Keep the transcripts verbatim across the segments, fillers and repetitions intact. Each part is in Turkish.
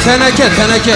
teneke teneke.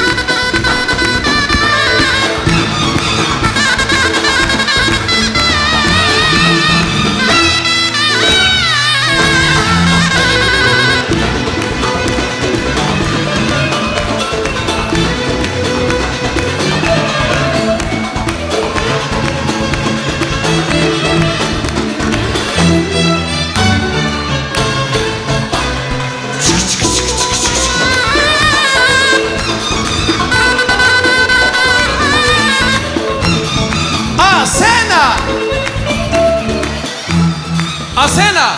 Asena.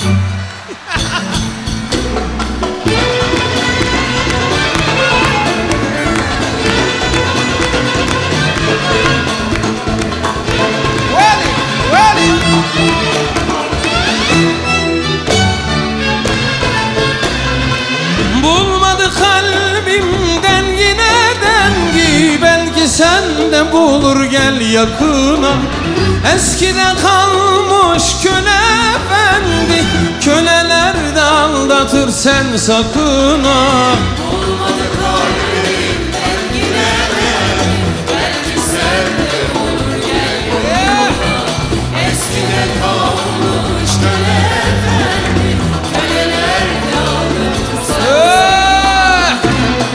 Bulmadı kalbimden yine dengi, belki sen de bulur, gel yakına. Eskiden kalmış köle efendi, köleler de aldatır, sen sakın ha. Olmadı kalbimden yine dengi, belki sen de bulur, gel yakına. Eskiden kalmış köle efendi, köleler de aldatır, sen sakın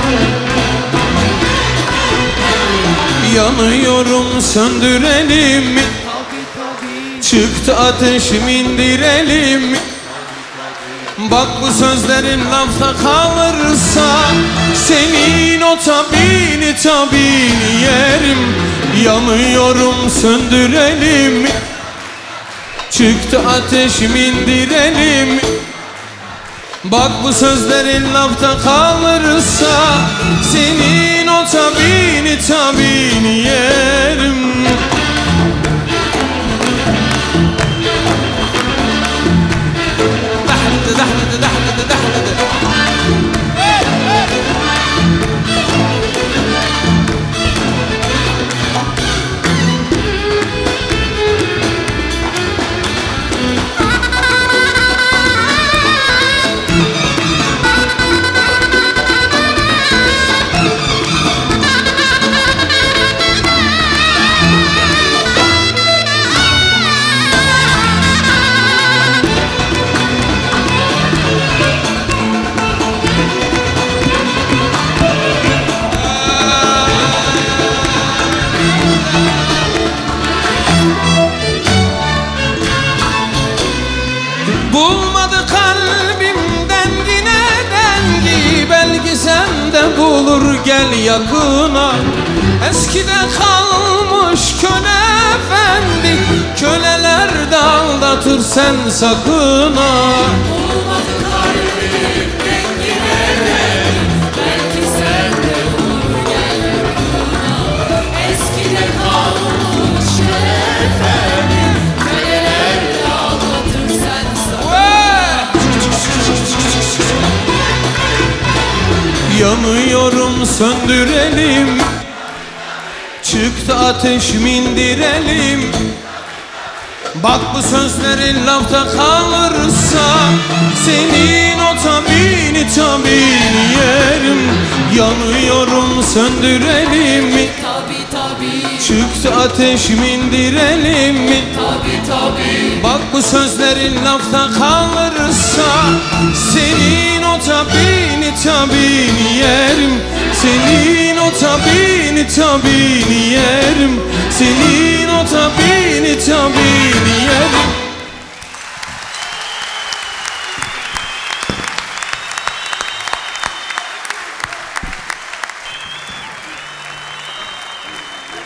ha. Yanıyorum, söndürelim. Çıktı ateşim, indirelim. Bak bu sözlerin lafta kalırsa, senin o tabini tabini yerim. Yanıyorum, söndürelim. Çıktı ateşim, indirelim. Bak bu sözlerin lafta kalırsa, senin o tabini tabini yerim. Dahladı, dahladı, dahladı. Bulmadı kalbimden yine dengi, belki sen de bulur, gel yakına. Eskiden kalmış köle efendi, köleler de aldatır, sen sakın ha. Olmadı kalbimden yine dengi, belki sen de bulur, gel yakına. Eskiden kalmış köle efendi, köleler de aldatır, sen sakın. Yanıyorum, söndürelim. Çıktı ateşim, indirelim. Bak bu sözlerin lafta kalırsa, senin o tabini tabini yerim. Yanıyorum, söndürelim. Tabi tabi, Çıktı ateşim, indirelim. tabi tabi. Bak bu sözlerin lafta kalırsa, senin o tabini tabini yerim. Senin o tabini tabini yerim. Senin o tabini tabini